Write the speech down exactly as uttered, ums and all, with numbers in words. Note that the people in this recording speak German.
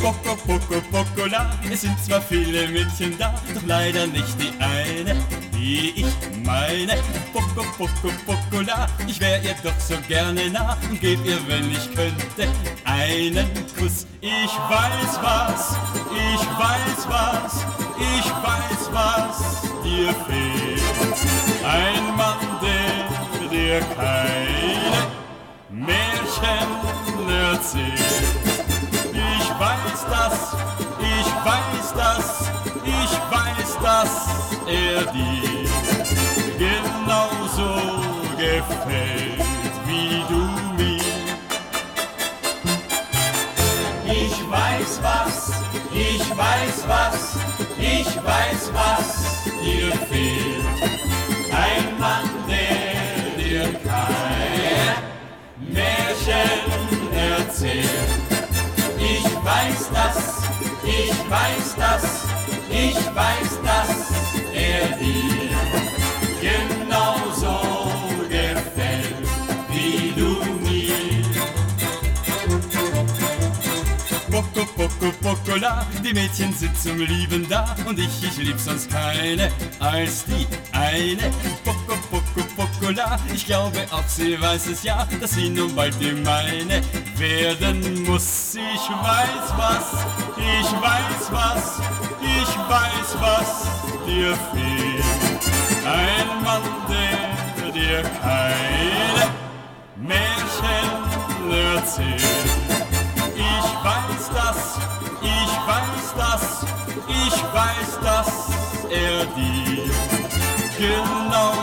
Poco, Poco, Pocola, es sind zwar viele Mädchen da, doch leider nicht die eine, die ich meine. Poco, Poco, Pocola, ich wär ihr doch so gerne nah und geb ihr, wenn ich könnte, einen Kuss. Ich weiß was, ich weiß was, ich weiß was dir fehlt. Ein Mann, der dir keine Märchen erzählt. Ich weiß das, ich weiß das, ich weiß, dass er dir genauso gefällt wie du mir. Ich weiß was, ich weiß was, ich weiß, was dir fehlt. Ein Mann, der dir kein Märchen erzählt. Ich weiß das, ich weiß das, ich weiß, dass er dir genauso gefällt wie du mir. Poco, Poco, Pocola, die Mädchen sind zum Lieben da und ich, ich lieb sonst keine als die eine. Poco, Poco, Pocola, ich glaube auch sie weiß es ja, dass sie nun bald die meine werden muss. Ich weiß was, ich weiß was, ich weiß, was dir fehlt. Ein Mann, der dir keine Märchen erzählt. Ich weiß das, ich weiß das, ich weiß, dass er dir genau